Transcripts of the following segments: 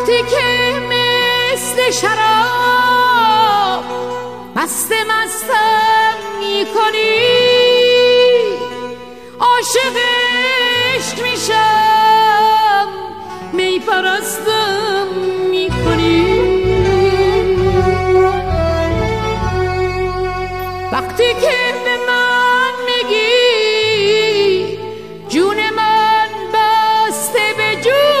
وقتی که مثل شراب مستم میکنی، عاشق عشق میشم، می پرستم میکنی. وقتی که به من میگی جون من بسته به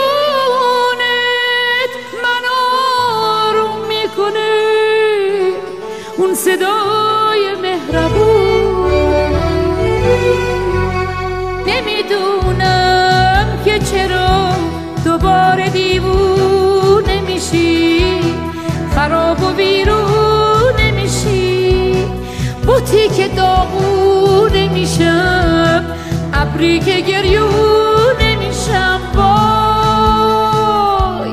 جونت، من آروم میکنه اون صدای مهربون. نمیدونم که چرا دوباره دیوونه میشی، خراب و ویرونه میشی، بوتی که داغونه میشم، ابری که گریونه میشم. وای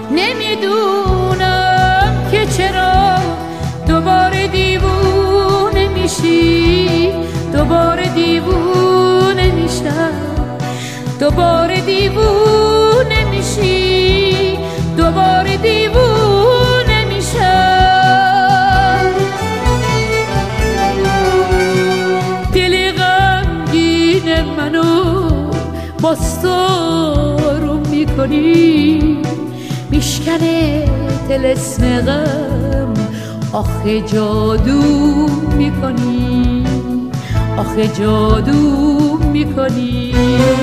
نمیدونم که چرا دوباره دیوونه میشی، دوباره دیوونه میشم، دوباره دیوونه میشی، دوباره دیوونه میشم. دل غمگین منو باستارو میکنی، میشکنه طلسم غم، آخه جادو میکنی، آخه جادو میکنی.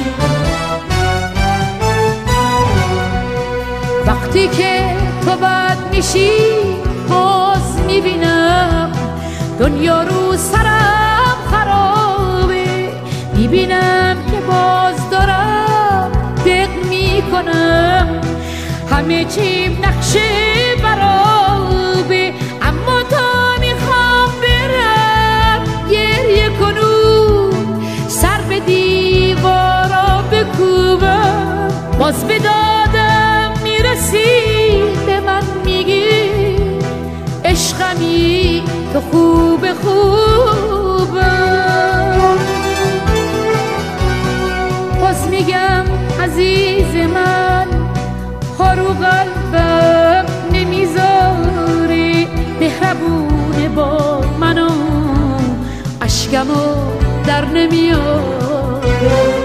وقتی که تو بد میشی باز میبینم دنیا رو سرم خرابه، میبینم که باز دارم دق میکنم، همه چیم نقشه برابه. اما تا میخوام برم گریه کنم، سر به دیوارا بکوبم، باز به دادم میرسی، به من میگی عشقمی تو خوب خوبم. باز میگم عزیز من، هارو قلبم نمیذاره، مهربونه با منو، اشکمو در نمیاره.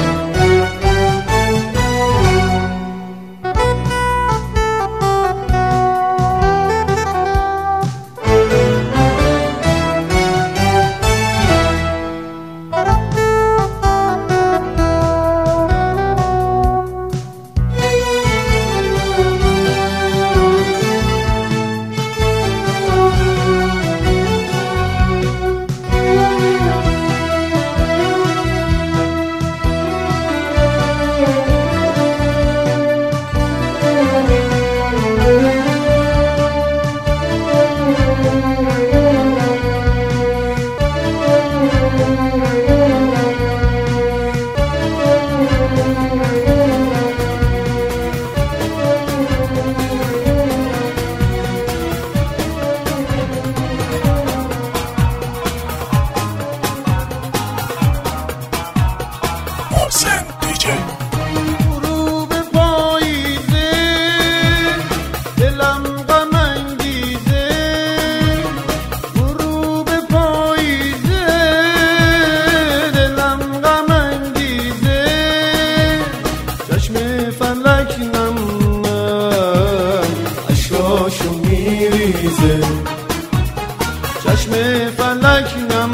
چشم فلک نم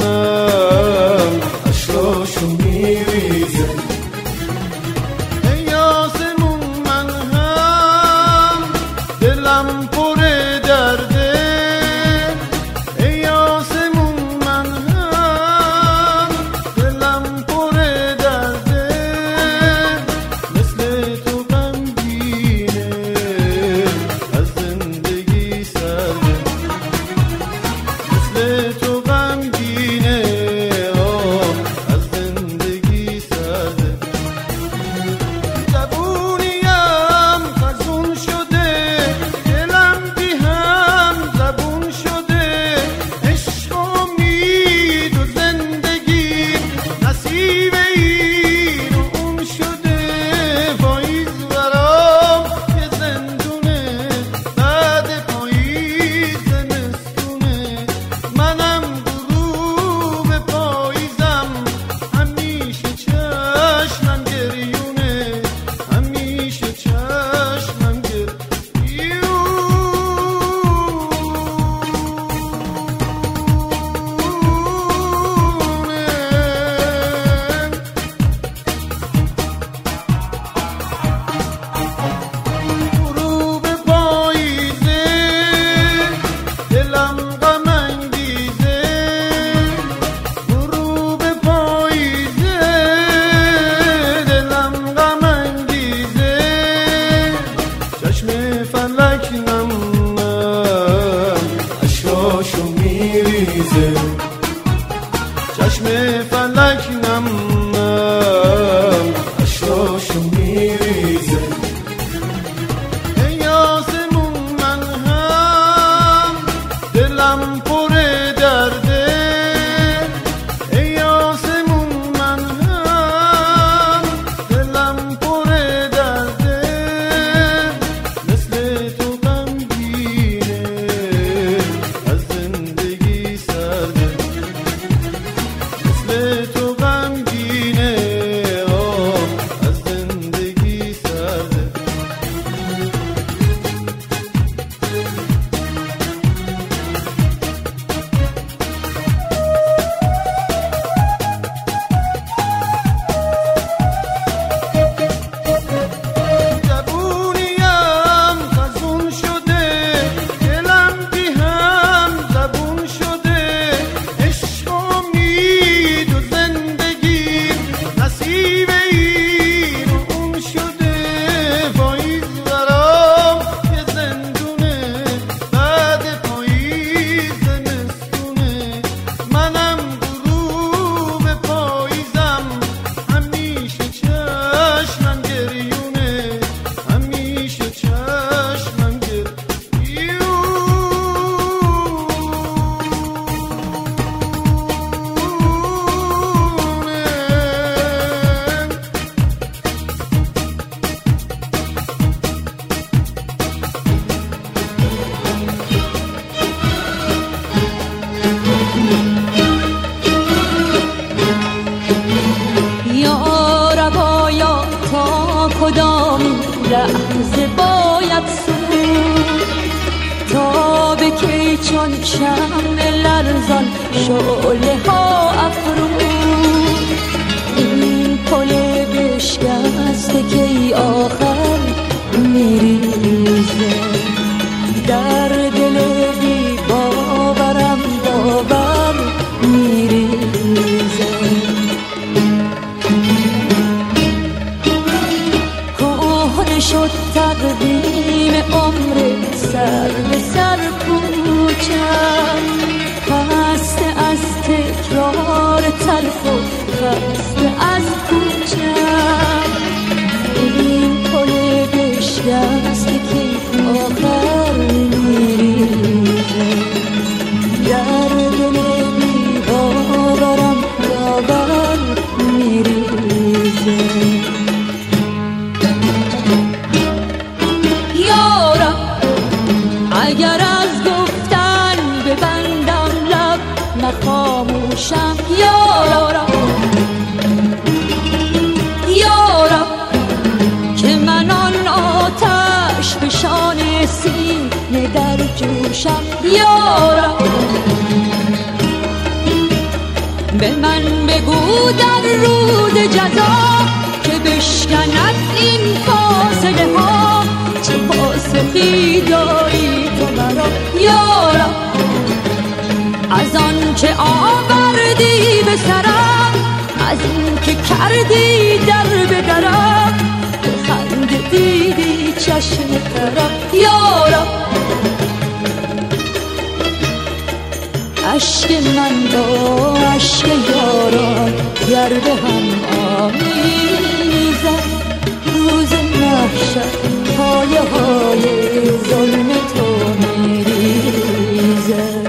اشکاشو میریزه. ای آسمون من هم دلم پر درده، ای آسمون من هم دلم پر درده، مثل تو غمگینه از زندگی سرده، مثل میریزه، چشم فلک نم نم اشکاشو میریزه. ای آسمون من هم دلم پر درده، ای آسمون من هم دلم پر درده، مثل تو غمگینه از زندگی سرده، مثل تو غمگینه از زندگی سرده. زبونیم خزون شده، دلم بی هم زبون شده، عشق و امید و زندگی نصیب این و اون شده. پاییز برام یه زندونه، بعد پاییز زمستونه، منم غروب پاییزم، همیشه چشمم گریونه، همیشه چشمم گریونه. یا ربایا تا کدامین لحظه باید سود، تا به کی چون شمع لرزان شعله ها افروز، این پل بشکسته کی آخر میریزه، در دل بی باورم باور میریزه. کهنه شد تقویم عمر سر به سر کوچم، خسته از تکرار تلخ و خسته از کوچم، این پل بشکسته که آخر میریزه، در دل بی باورم باور میریزه. یارا اگر از گفتن ببندم لب نخاموشم، یارا یارا که من آن آتش به شان سینه در جوشم، یارا به من بگو در روز جزا که بشکند این فاصله ها، چه پاسخی داری تو مرا، یارا از آن که آوردی به سرم، از این که کردی در به درم، بخند دیدی چشم ترم، یارا عشق من با عشق یاران گر به هم آمیزد، روز محشر پایه های ظلم تو میریزد.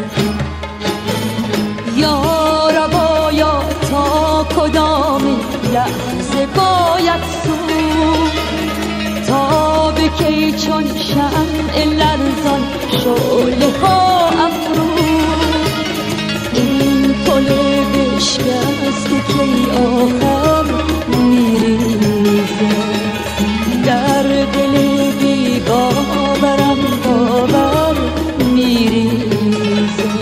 یارا باید تا کدامین لحظه باید سود، تا به کی چون شمع لرزان شعله ها افروز، این پل بشکسته کی آخر میریزه، در دل بی باورم باور میریزه.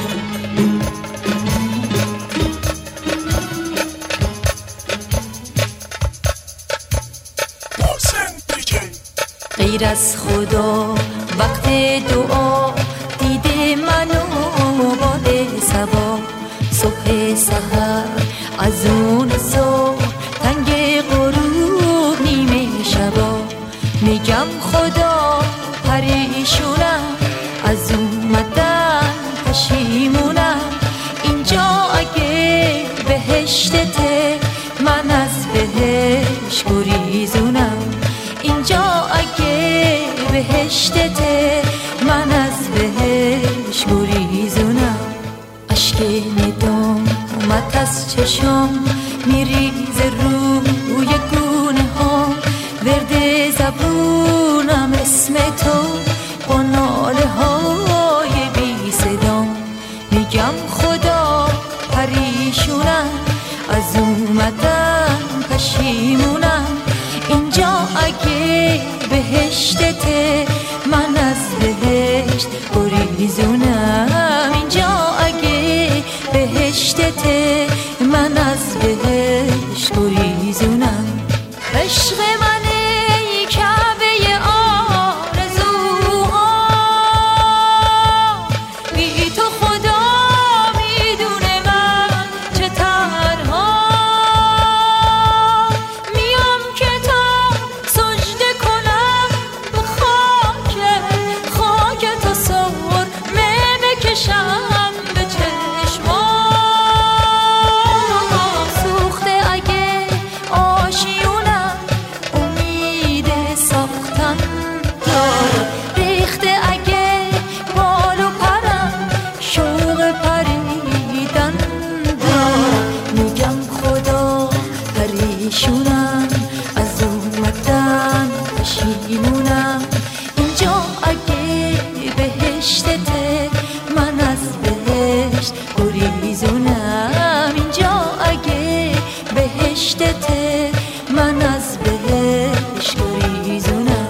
غیر از خدا وقت دعا دیده منو باد سبا، صبح سحر از اون صبح تنگ غروب نیمه شبا، میگم خدا پریشونم از اومدن پشیمونم، بهشتته، من از بهش گریزونم. اینجا اگه بهشتته، من از بهش گریزونم. اشک ندامت از چشام میریزه روی گونه ها، ورد زبونم اسم تو با ناله های بی صدام. میگم خدا پریشونم، از اومدن پشیمونم. اینجا اگه بهشتته، من از بهشت گریزونم. اینجا اگه بهشتته، من از بهشت گریزونم. عشق من ای کعبه آرزوها، بی تو خدا میدونه من چه تنها. میام که تا سجده کنم به خاک تو، سرمه بکشم به چشمام. سوخته اگه آشیونم امید ساختن داره، ریخته اگه بال و پرم شوق پریدن داره. میگم خدا پریشونم، از اومدن پشیمونم. اینجا اگه بهشتته، من از بهشت گریزونم. اینجا اگه بهشتته، من از بهشت گریزونم.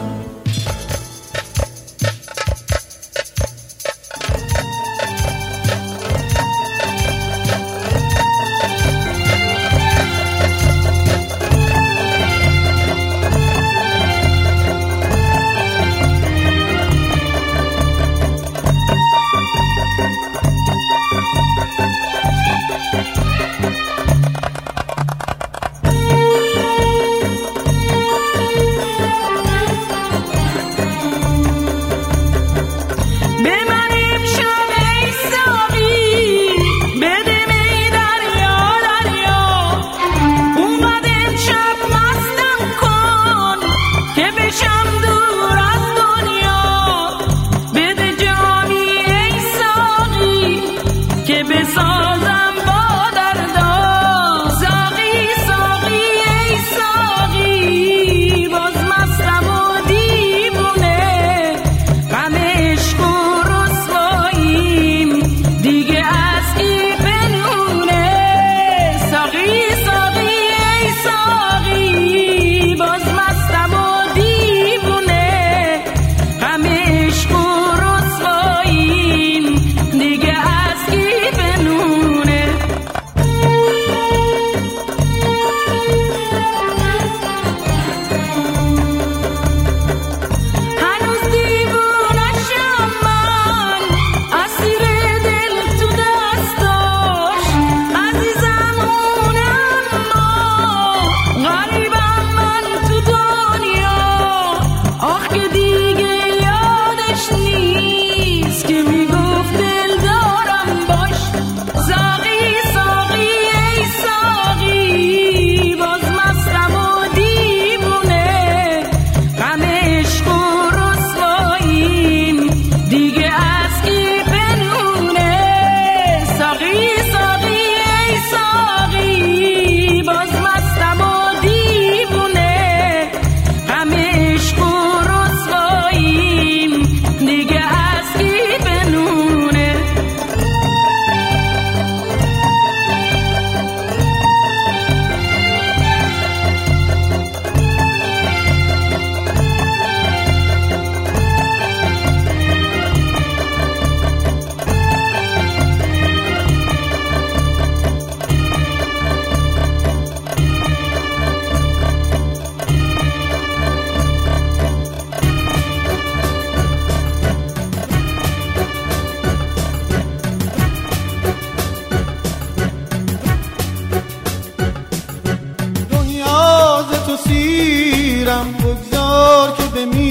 سیرم، بگذار که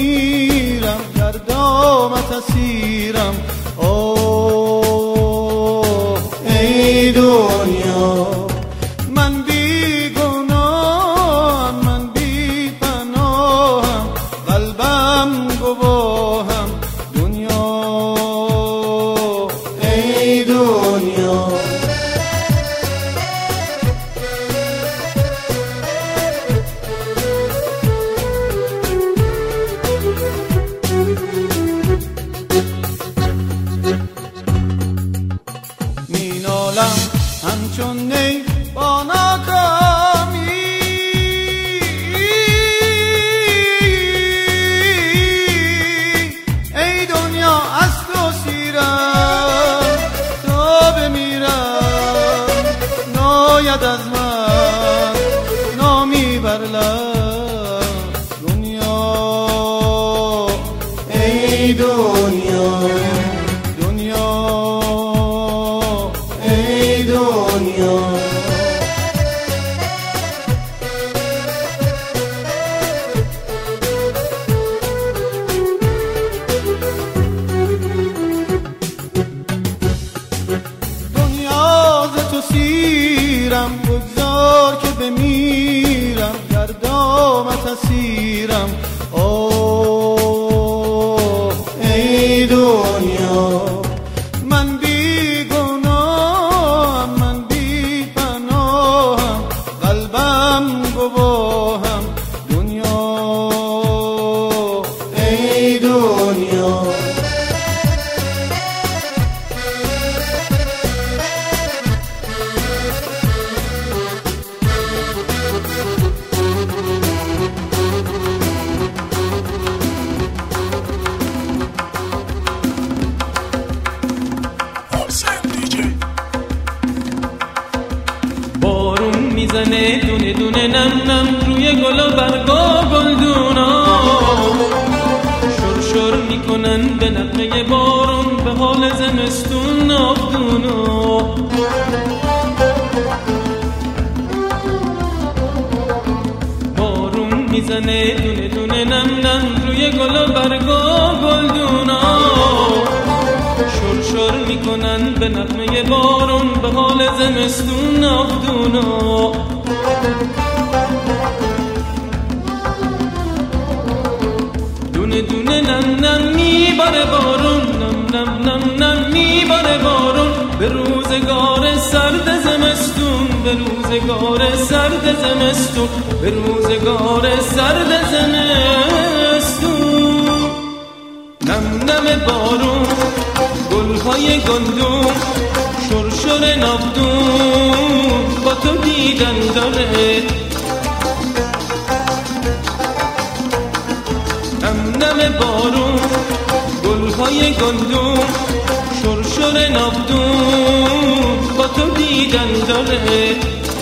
بمیرم، در دامت اسیرم. اوه ای دنیا، من قلبم گواهم دنیا ای دنیا مینالم همچون نی با ناکامی ای دنیا از تو سیرم تا بمیرم ناید از من نامی بر لب دنیا ای دنیا سیرم بگذار که بمیرم در دامت اسیرم اوه ای دنیا من بی گناهم من بی پناهم قلبم گواهم دنیا ای دنیا بارون میزنه دونه دونه نم نم روی گل و برگا گلدونا شر میکنن به نغمه بارون به حال زمستون نافدونا بارون میزنه دونه دونه نم نم روی گل و برگا گلدونا شر میکنن به نغمه بارون به حال زمستون نافدونا دونه دونه نم نم میباره بارون نم نم نم نم میباره بارون به روزگار سرد زمستون به روزگار سرد زمستون به روزگار سرد زمستون نم نم بارون گلهای گندم شرشر نافدون با تو دیدن داره نم نم بارون گلهای گندم شرشر نافدون با تو دیدن داره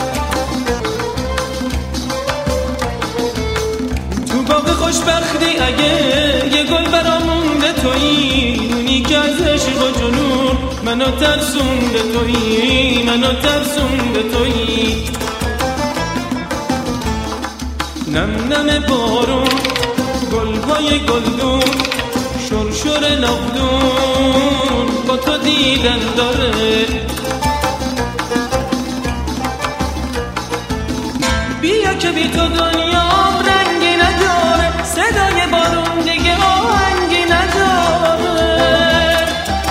تو باغ خوشبختی اگه یه گل برامونده تویی اونی که از عشق و جنون منو ترسونده تویی منو ترسونده تویی نم نم بارون گلهای گلدون شرشر نافدون با تو دیدن داره بیا که بی تو دنیام رنگی نداره صدای بارون دیگه آهنگی نداره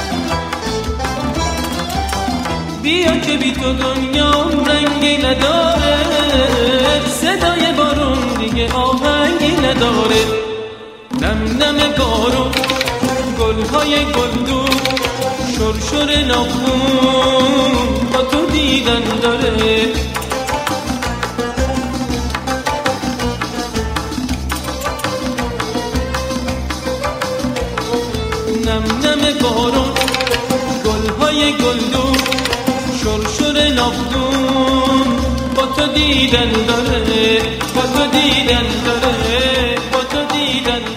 بیا که بی تو دنیام رنگی نداره صدای بارون دیگه آهنگی نداره نم نم بارون گلهای گلدون شرشر نافدون با تو دیدن داره نم نم بارون گلهای گلدون شرشر نافدون با تو دیدن داره با تو دیدن داره با تو دیدن